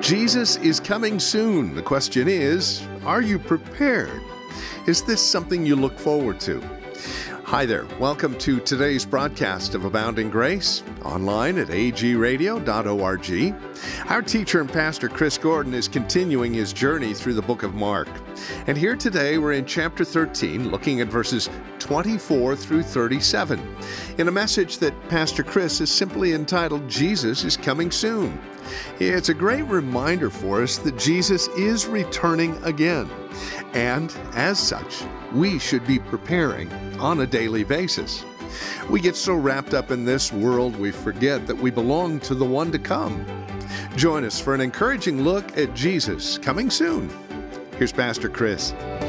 Jesus is coming soon. The question is, are you prepared? Is this something you look forward to? Hi there. Welcome to today's broadcast of Abounding Grace, online at agradio.org. Our teacher and pastor, Chris Gordon, is continuing his journey through the book of Mark. And here today, we're in chapter 13, looking at verses 24 through 37, in a message that Pastor Chris has simply entitled, Jesus is Coming Soon. It's a great reminder for us that Jesus is returning again. And as such, we should be preparing on a daily basis. We get so wrapped up in this world, we forget that we belong to the one to come. Join us for an encouraging look at Jesus coming soon. Here's Pastor Chris.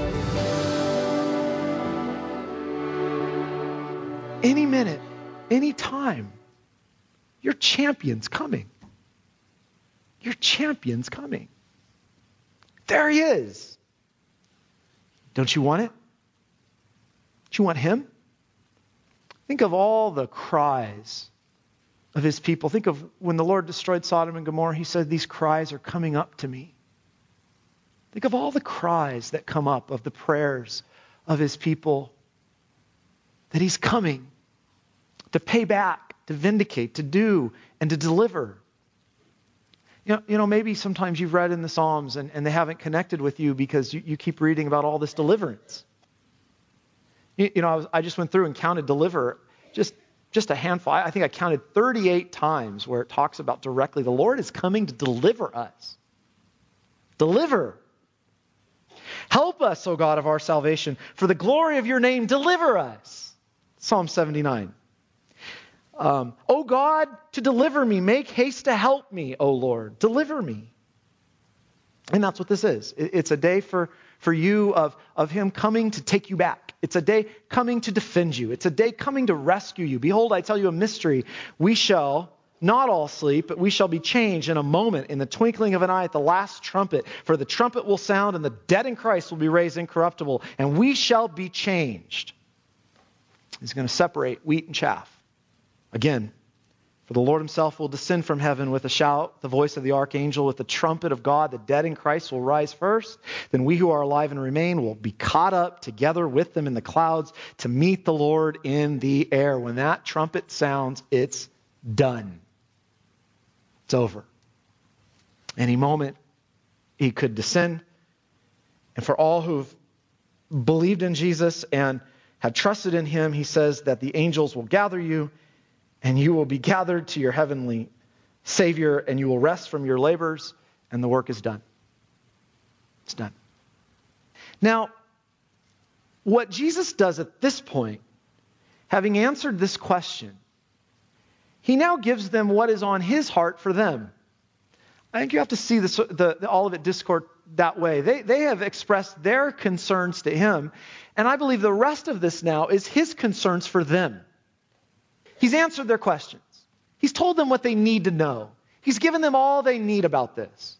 Any minute, any time, your champion's coming. Your champion's coming. There he is. Don't you want it? Do you want him? Think of all the cries of his people. Think of when the Lord destroyed Sodom and Gomorrah, he said, these cries are coming up to me. Think of all the cries that come up of the prayers of his people, that he's coming to pay back, to vindicate, to do, and to deliver. You know, maybe sometimes you've read in the Psalms and they haven't connected with you because you keep reading about all this deliverance. I just went through and counted deliver, just a handful. I think I counted 38 times where it talks about directly, the Lord is coming to deliver us. Deliver. Help us, O God of our salvation. For the glory of your name, deliver us. Psalm 79. O God, to deliver me, make haste to help me, O Lord, deliver me. And that's what this is. It's a day for you of him coming to take you back. It's a day coming to defend you. It's a day coming to rescue you. Behold, I tell you a mystery. We shall not all sleep, but we shall be changed in a moment, in the twinkling of an eye, at the last trumpet. For the trumpet will sound, and the dead in Christ will be raised incorruptible, and we shall be changed. He's going to separate wheat and chaff. Again, for the Lord himself will descend from heaven with a shout, the voice of the archangel, with the trumpet of God. The dead in Christ will rise first. Then we who are alive and remain will be caught up together with them in the clouds to meet the Lord in the air. When that trumpet sounds, it's done. It's over. Any moment, he could descend. And for all who've believed in Jesus and have trusted in him, he says that the angels will gather you, and you will be gathered to your heavenly Savior, and you will rest from your labors, and the work is done. It's done. Now, what Jesus does at this point, having answered this question, he now gives them what is on his heart for them. I think you have to see the Olivet Discourse that way. They have expressed their concerns to him, and I believe the rest of this now is his concerns for them. He's answered their questions. He's told them what they need to know. He's given them all they need about this.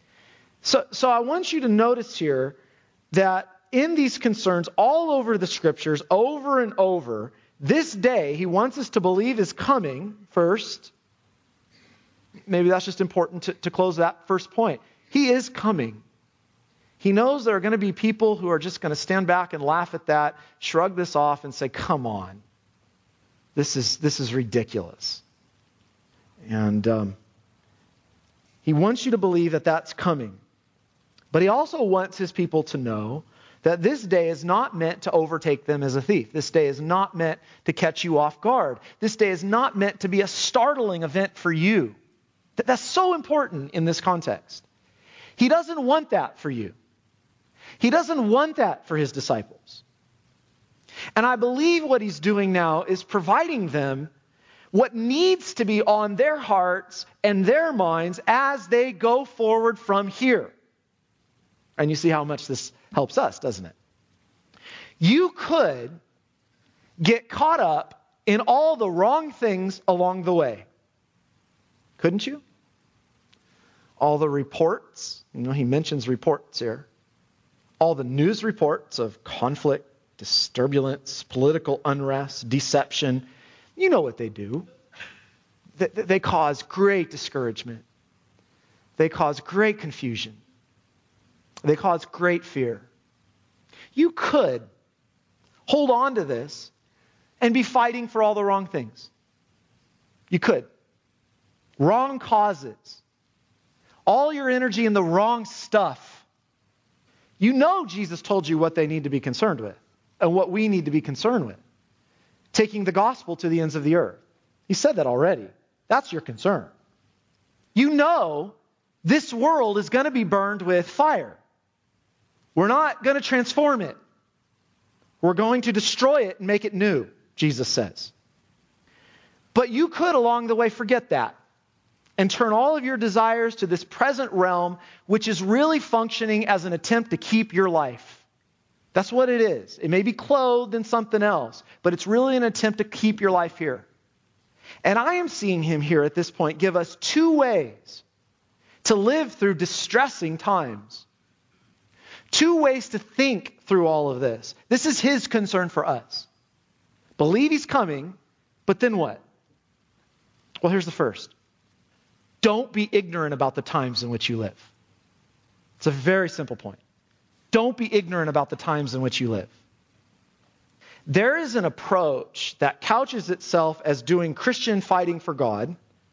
So I want you to notice here that in these concerns all over the scriptures, over and over, this day he wants us to believe is coming first. Maybe that's just important to close that first point. He is coming. He knows there are going to be people who are just going to stand back and laugh at that, shrug this off and say, come on. This is ridiculous. And he wants you to believe that that's coming. But he also wants his people to know that this day is not meant to overtake them as a thief. This day is not meant to catch you off guard. This day is not meant to be a startling event for you. That's so important in this context. He doesn't want that for you. He doesn't want that for his disciples. And I believe what he's doing now is providing them what needs to be on their hearts and their minds as they go forward from here. And you see how much this helps us, doesn't it? You could get caught up in all the wrong things along the way. Couldn't you? All the reports, he mentions reports here. All the news reports of conflict, disturbance, political unrest, deception. You know what they do. They cause great discouragement. They cause great confusion. They cause great fear. You could hold on to this and be fighting for all the wrong things. You could. Wrong causes. All your energy in the wrong stuff. You know Jesus told you what they need to be concerned with and what we need to be concerned with. Taking the gospel to the ends of the earth. He said that already. That's your concern. You know this world is going to be burned with fire. We're not going to transform it. We're going to destroy it and make it new, Jesus says. But you could along the way forget that and turn all of your desires to this present realm, which is really functioning as an attempt to keep your life. That's what it is. It may be clothed in something else, but it's really an attempt to keep your life here. And I am seeing him here at this point give us two ways to live through distressing times. Two ways to think through all of this. This is his concern for us. Believe he's coming, but then what? Well, here's the first. Don't be ignorant about the times in which you live. It's a very simple point. Don't be ignorant about the times in which you live. There is an approach that couches itself as doing Christian fighting for God,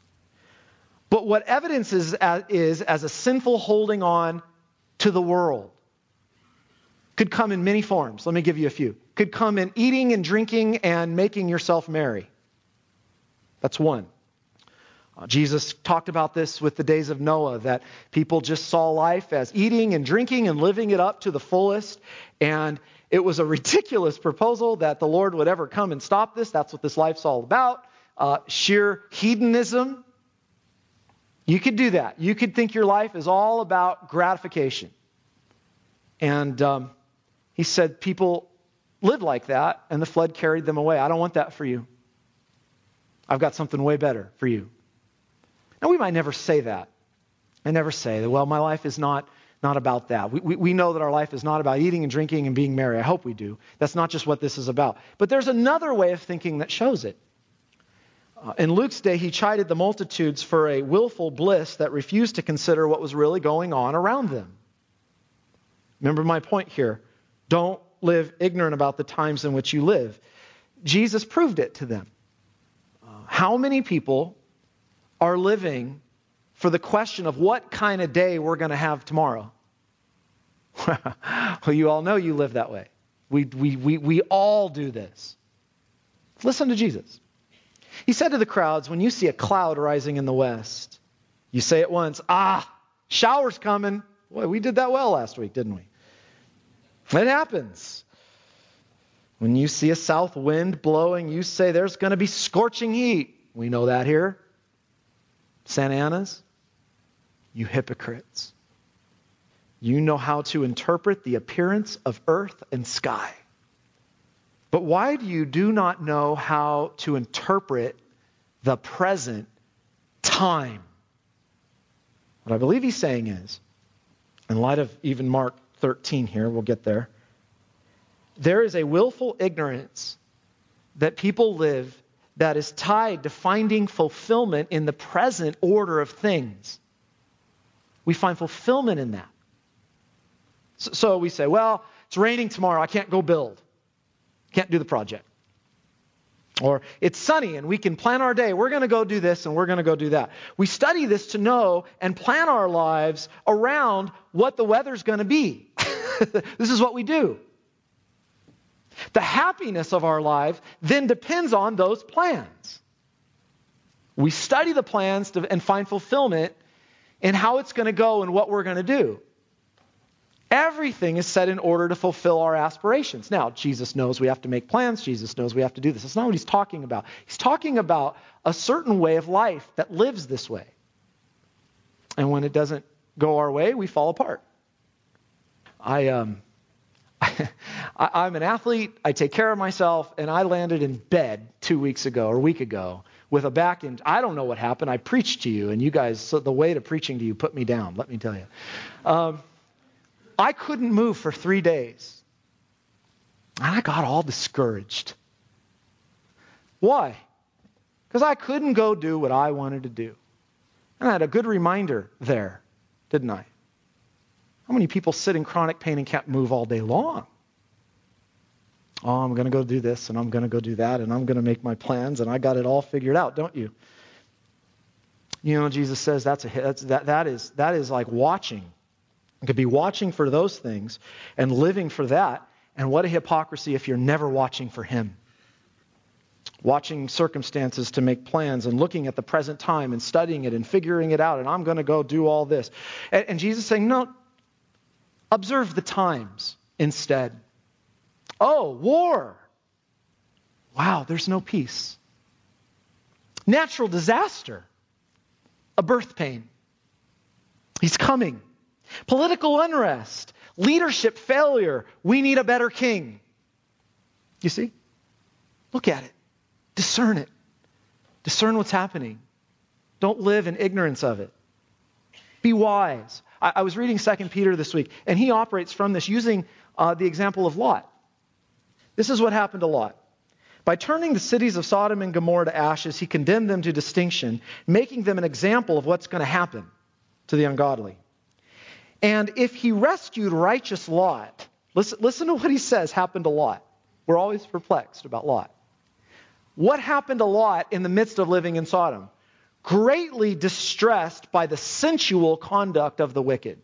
but what evidence is as a sinful holding on to the world. Could come in many forms. Let me give you a few. Could come in eating and drinking and making yourself merry. That's one. Jesus talked about this with the days of Noah, that people just saw life as eating and drinking and living it up to the fullest. And it was a ridiculous proposal that the Lord would ever come and stop this. That's what this life's all about. Sheer hedonism. You could do that. You could think your life is all about gratification. And he said people lived like that, and the flood carried them away. I don't want that for you. I've got something way better for you. Now, we might never say that. I never say that, well, my life is not about that. We know that our life is not about eating and drinking and being merry. I hope we do. That's not just what this is about. But there's another way of thinking that shows it. In Luke's day, he chided the multitudes for a willful bliss that refused to consider what was really going on around them. Remember my point here. Don't live ignorant about the times in which you live. Jesus proved it to them. How many people are living for the question of what kind of day we're going to have tomorrow? Well, you all know you live that way. We all do this. Listen to Jesus. He said to the crowds, when you see a cloud rising in the west, you say at once, shower's coming. Boy, we did that well last week, didn't we? It happens. When you see a south wind blowing, you say there's going to be scorching heat. We know that here. Santa Ana's, you hypocrites. You know how to interpret the appearance of earth and sky. But why do you do not know how to interpret the present time? What I believe he's saying is, in light of even Mark 13 here, we'll get there, there is a willful ignorance that people live that is tied to finding fulfillment in the present order of things. We find fulfillment in that. So we say, well, it's raining tomorrow. I can't go build. Can't do the project. Or it's sunny and we can plan our day. We're going to go do this and we're going to go do that. We study this to know and plan our lives around what the weather's going to be. This is what we do. The happiness of our life then depends on those plans. We study the plans and find fulfillment in how it's going to go and what we're going to do. Everything is set in order to fulfill our aspirations. Now, Jesus knows we have to make plans. Jesus knows we have to do this. That's not what he's talking about. He's talking about a certain way of life that lives this way. And when it doesn't go our way, we fall apart. I'm an athlete. I take care of myself, and I landed in bed 2 weeks ago or a week ago with a back injury. I don't know what happened. I preached to you, and you guys, so the way to preaching to you put me down, let me tell you. I couldn't move for 3 days. And I got all discouraged. Why? Because I couldn't go do what I wanted to do. And I had a good reminder there didn't I? How many people sit in chronic pain and can't move all day long? Oh, I'm going to go do this, and I'm going to go do that, and I'm going to make my plans, and I got it all figured out, don't you? You know, Jesus says that is like watching. You could be watching for those things and living for that. And what a hypocrisy if you're never watching for Him. Watching circumstances to make plans and looking at the present time and studying it and figuring it out, and I'm going to go do all this. And Jesus is saying, no, observe the times instead. Oh, war. Wow, there's no peace. Natural disaster. A birth pain. He's coming. Political unrest. Leadership failure. We need a better king. You see? Look at it. Discern it. Discern what's happening. Don't live in ignorance of it. Be wise. I was reading 2 Peter this week, and he operates from this using the example of Lot. This is what happened to Lot. By turning the cities of Sodom and Gomorrah to ashes, he condemned them to distinction, making them an example of what's going to happen to the ungodly. And if he rescued righteous Lot, listen to what he says happened to Lot. We're always perplexed about Lot. What happened to Lot in the midst of living in Sodom? Greatly distressed by the sensual conduct of the wicked.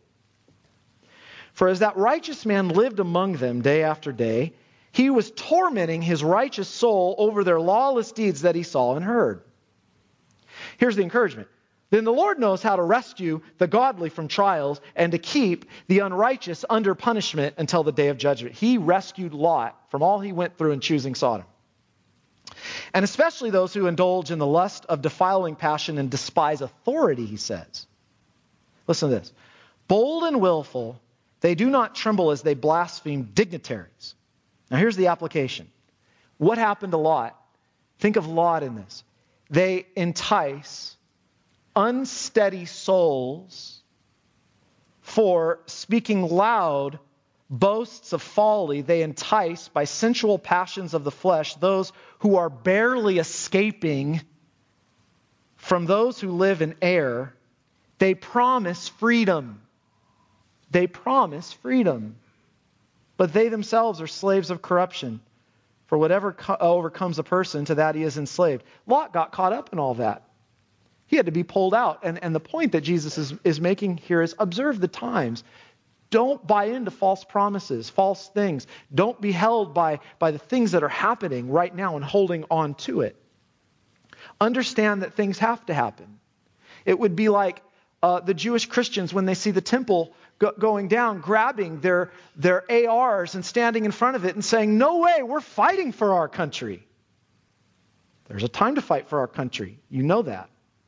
For as that righteous man lived among them day after day, he was tormenting his righteous soul over their lawless deeds that he saw and heard. Here's the encouragement. Then the Lord knows how to rescue the godly from trials and to keep the unrighteous under punishment until the day of judgment. He rescued Lot from all he went through in choosing Sodom. And especially those who indulge in the lust of defiling passion and despise authority, he says. Listen to this. Bold and willful, they do not tremble as they blaspheme dignitaries. Now here's the application. What happened to Lot? Think of Lot in this. They entice unsteady souls for speaking loud boasts of folly. They entice by sensual passions of the flesh those who are barely escaping from those who live in error. They promise freedom. They promise freedom. But they themselves are slaves of corruption. For whatever overcomes a person, to that he is enslaved. Lot got caught up in all that. He had to be pulled out. And the point that Jesus is making here is observe the times. Don't buy into false promises, false things. Don't be held by the things that are happening right now and holding on to it. Understand that things have to happen. It would be like the Jewish Christians when they see the temple going down, grabbing their ARs and standing in front of it and saying, no way, we're fighting for our country. There's a time to fight for our country. You know that.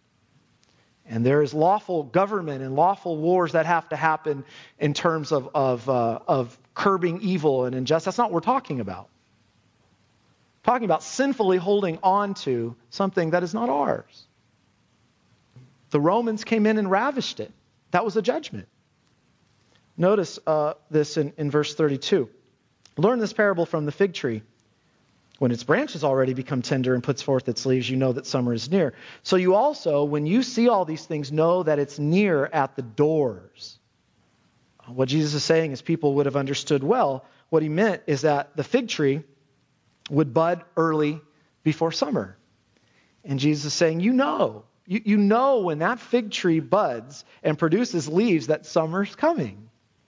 And there is lawful government and lawful wars that have to happen in terms of curbing evil and injustice. That's not what we're talking about. We're talking about sinfully holding on to something that is not ours. The Romans came in and ravished it. That was a judgment. Notice this in verse 32. Learn this parable from the fig tree. When its branches already become tender and puts forth its leaves, you know that summer is near. So you also, when you see all these things, know that it's near at the doors. What Jesus is saying is people would have understood well. What he meant is that the fig tree would bud early before summer. And Jesus is saying, you know when that fig tree buds and produces leaves that summer's coming.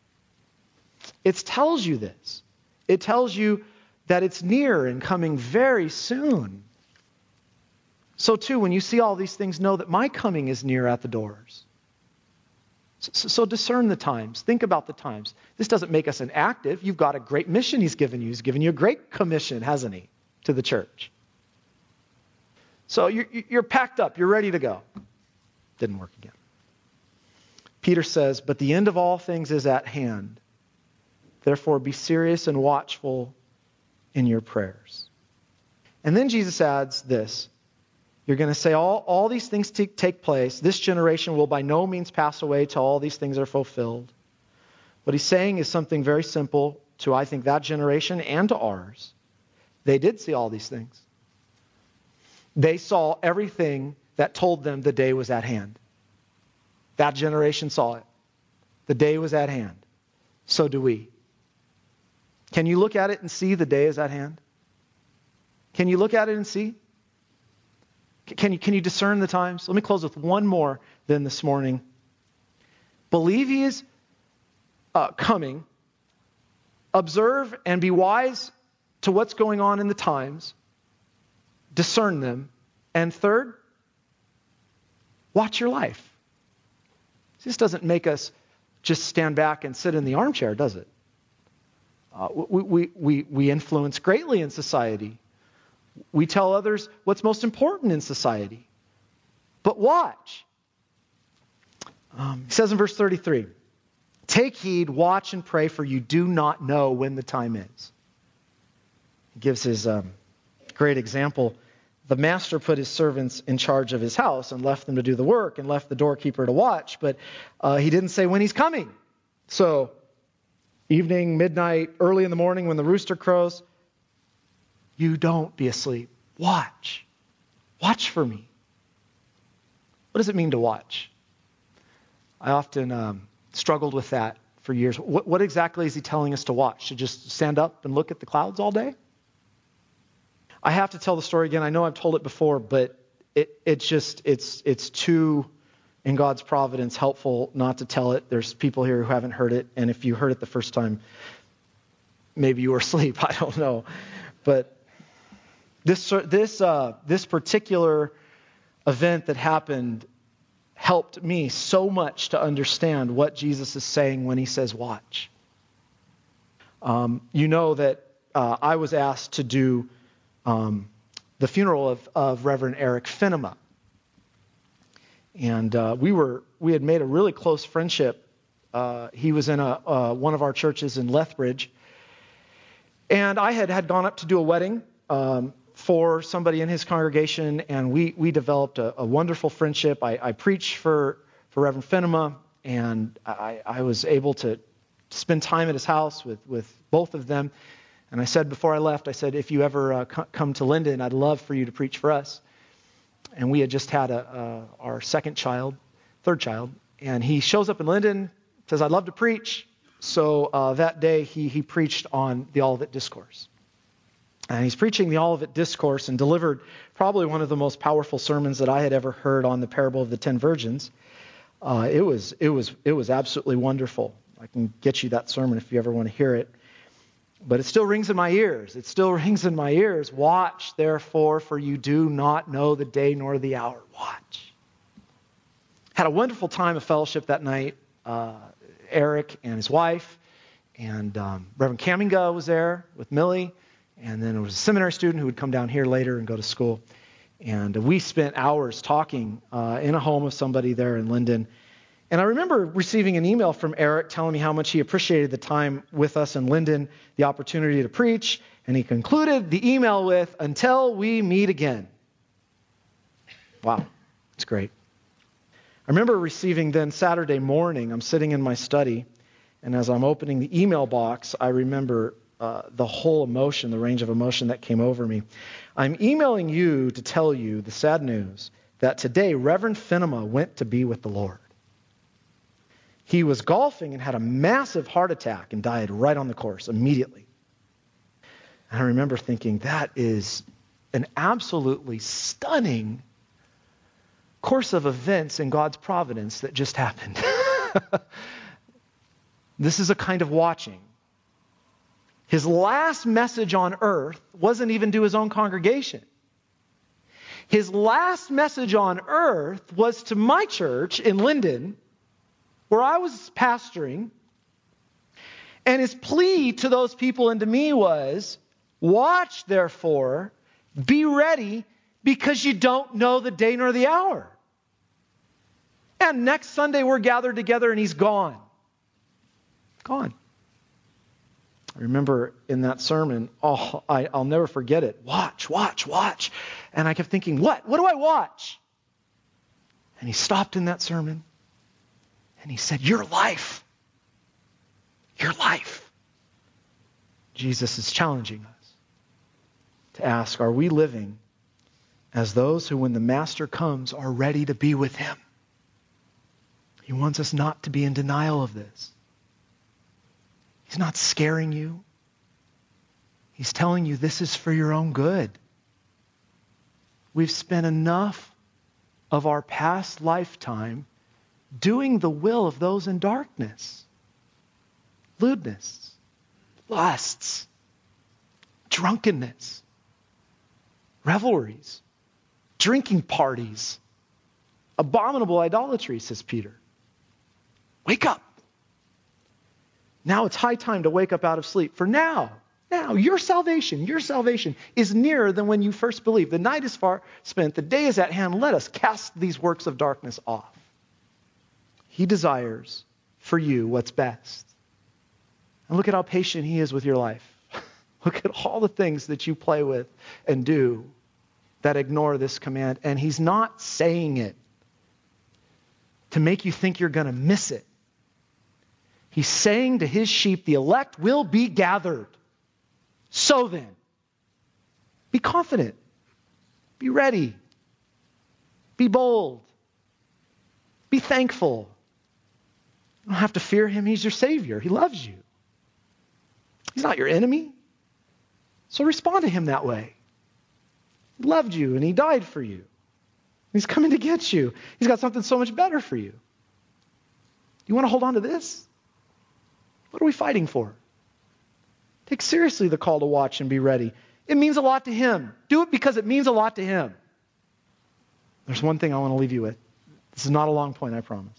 It tells you this. It tells you that it's near and coming very soon. So too, when you see all these things, know that my coming is near at the doors. So discern the times. Think about the times. This doesn't make us inactive. You've got a great mission he's given you. He's given you a great commission, hasn't he, to the church? So you're packed up. You're ready to go. Didn't work again. Peter says, but the end of all things is at hand. Therefore, be serious and watchful in your prayers. And then Jesus adds this. You're going to say all these things take place. This generation will by no means pass away till all these things are fulfilled. What he's saying is something very simple to, I think, that generation and to ours. They did see all these things. They saw everything that told them the day was at hand. That generation saw it. the day was at hand. So do we. Can you look at it and see the day is at hand? Can you look at it and see? Can you discern the times? Let me close with one more then this morning. Believe he is coming. Observe and be wise to what's going on in the times. Discern them. And third, watch your life. This doesn't make us just stand back and sit in the armchair, does it? We influence greatly in society. We tell others what's most important in society. But watch. He says in verse 33, take heed, watch and pray, for you do not know when the time is. He gives his great example. The master put his servants in charge of his house and left them to do the work and left the doorkeeper to watch, but he didn't say when he's coming. So evening, midnight, early in the morning when the rooster crows, you don't be asleep. Watch. Watch for me. What does it mean to watch? I often struggled with that for years. What exactly is he telling us to watch? To just stand up and look at the clouds all day? I have to tell the story again. I know I've told it before, but it's too, in God's providence, helpful not to tell it. There's people here who haven't heard it, and if you heard it the first time, maybe you were asleep. I don't know. But this particular event that happened helped me so much to understand what Jesus is saying when he says watch. You know that I was asked to do the funeral of Reverend Eric Finema. And we had made a really close friendship. He was in one of our churches in Lethbridge. And I had gone up to do a wedding for somebody in his congregation, and we developed a wonderful friendship. I preached for Reverend Finema, and I was able to spend time at his house with both of them. And I said before I left, I said, if you ever come to Linden, I'd love for you to preach for us. And we had just had our third child, and he shows up in Linden, says, I'd love to preach. So that day he preached on the Olivet Discourse. And he's preaching the Olivet Discourse and delivered probably one of the most powerful sermons that I had ever heard on the parable of the 10 virgins. It was absolutely wonderful. I can get you that sermon if you ever want to hear it. But it still rings in my ears. It still rings in my ears. Watch, therefore, for you do not know the day nor the hour. Watch. Had a wonderful time of fellowship that night. Eric and his wife and Reverend Kaminga was there with Millie. And then there was a seminary student who would come down here later and go to school. And we spent hours talking in a home of somebody there in Linden. And I remember receiving an email from Eric telling me how much he appreciated the time with us in Linden, the opportunity to preach. And he concluded the email with, until we meet again. Wow, it's great. I remember receiving then Saturday morning, I'm sitting in my study, and as I'm opening the email box, I remember the whole emotion, the range of emotion that came over me. I'm emailing you to tell you the sad news that today Reverend Finema went to be with the Lord. He was golfing and had a massive heart attack and died right on the course immediately. And I remember thinking, that is an absolutely stunning course of events in God's providence that just happened. This is a kind of watching. His last message on earth wasn't even to his own congregation. His last message on earth was to my church in Linden, where I was pastoring. And his plea to those people and to me was, watch, therefore, be ready, because you don't know the day nor the hour. And next Sunday we're gathered together and he's gone. Gone. I remember in that sermon, I'll never forget it. Watch, watch, watch. And I kept thinking, what? What do I watch? And he stopped in that sermon and he said, your life. Your life. Jesus is challenging us to ask, are we living as those who, when the Master comes, are ready to be with him? He wants us not to be in denial of this. He's not scaring you. He's telling you this is for your own good. We've spent enough of our past lifetime doing the will of those in darkness. Lewdness, lusts, drunkenness, revelries, drinking parties, abominable idolatry, says Peter. Wake up. Now it's high time to wake up out of sleep. For now, your salvation is nearer than when you first believed. The night is far spent. The day is at hand. Let us cast these works of darkness off. He desires for you what's best. And look at how patient he is with your life. Look at all the things that you play with and do that ignore this command. And he's not saying it to make you think you're going to miss it. He's saying to his sheep, the elect will be gathered. So then, be confident. Be ready. Be bold. Be thankful. You don't have to fear him. He's your Savior. He loves you. He's not your enemy. So respond to him that way. He loved you and he died for you. He's coming to get you. He's got something so much better for you. You want to hold on to this? What are we fighting for? Take seriously the call to watch and be ready. It means a lot to him. Do it because it means a lot to him. There's one thing I want to leave you with. This is not a long point, I promise.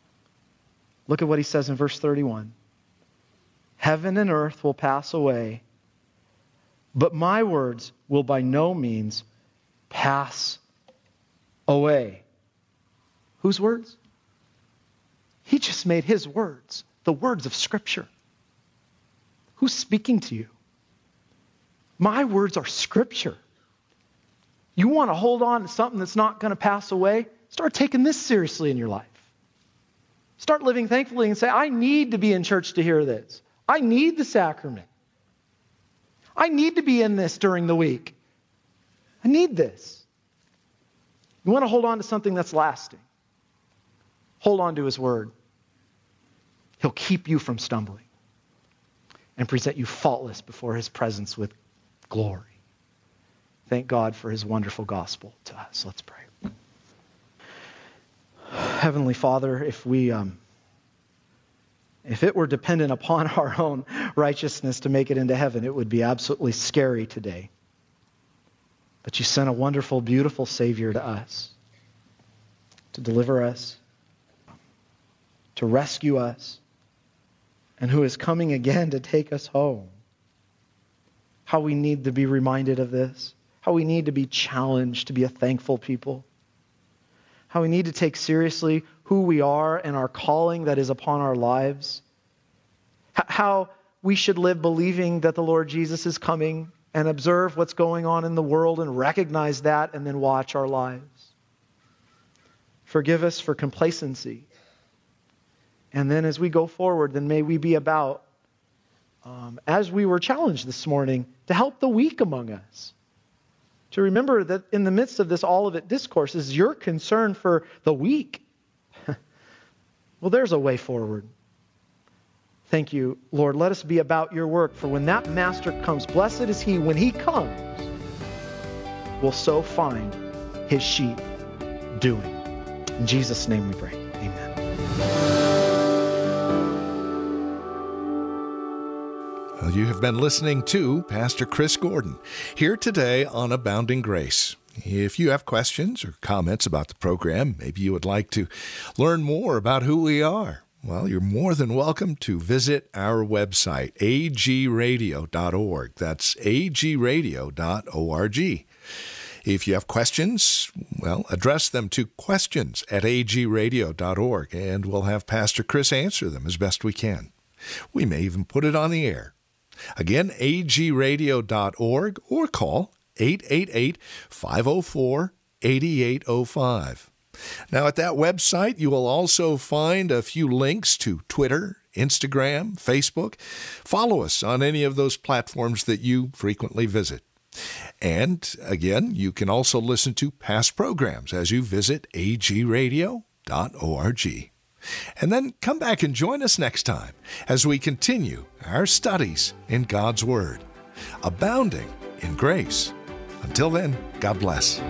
Look at what he says in verse 31. Heaven and earth will pass away, but my words will by no means pass away. Whose words? He just made his words the words of Scripture. Who's speaking to you? My words are Scripture. You want to hold on to something that's not going to pass away? Start taking this seriously in your life. Start living thankfully and say, I need to be in church to hear this. I need the sacrament. I need to be in this during the week. I need this. You want to hold on to something that's lasting. Hold on to his word. He'll keep you from stumbling and present you faultless before his presence with glory. Thank God for his wonderful gospel to us. Let's pray. Heavenly Father, if it were dependent upon our own righteousness to make it into heaven, it would be absolutely scary today. But you sent a wonderful, beautiful Savior to us, to deliver us, to rescue us, and who is coming again to take us home. How we need to be reminded of this. How we need to be challenged to be a thankful people. How we need to take seriously who we are and our calling that is upon our lives. How we should live believing that the Lord Jesus is coming and observe what's going on in the world and recognize that and then watch our lives. Forgive us for complacency. And then as we go forward, then may we be about, as we were challenged this morning, to help the weak among us. To remember that in the midst of this Olivet discourse is your concern for the weak. Well, there's a way forward. Thank you, Lord. Let us be about your work. For when that master comes, blessed is he, when he comes, will so find his sheep doing. In Jesus' name we pray. Amen. Well, you have been listening to Pastor Chris Gordon here today on Abounding Grace. If you have questions or comments about the program, maybe you would like to learn more about who we are, well, you're more than welcome to visit our website, agradio.org. That's agradio.org. If you have questions, well, address them to questions@agradio.org, and we'll have Pastor Chris answer them as best we can. We may even put it on the air. Again, agradio.org, or call 888-504-8805. Now, at that website, you will also find a few links to Twitter, Instagram, Facebook. Follow us on any of those platforms that you frequently visit. And again, you can also listen to past programs as you visit agradio.org. And then come back and join us next time as we continue our studies in God's Word, abounding in grace. Until then, God bless.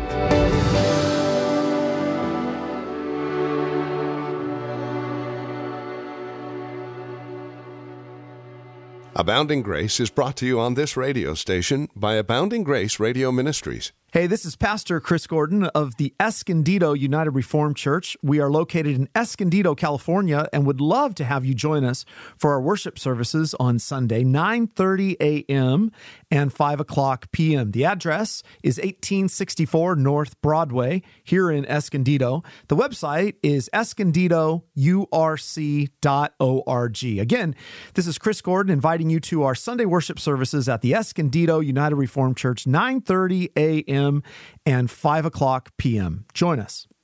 Abounding Grace is brought to you on this radio station by Abounding Grace Radio Ministries. Hey, this is Pastor Chris Gordon of the Escondido United Reformed Church. We are located in Escondido, California, and would love to have you join us for our worship services on Sunday, 9:30 a.m. and 5 o'clock p.m. The address is 1864 North Broadway here in Escondido. The website is escondidourc.org. Again, this is Chris Gordon inviting you to our Sunday worship services at the Escondido United Reformed Church, 9:30 a.m. and 5 o'clock p.m. Join us.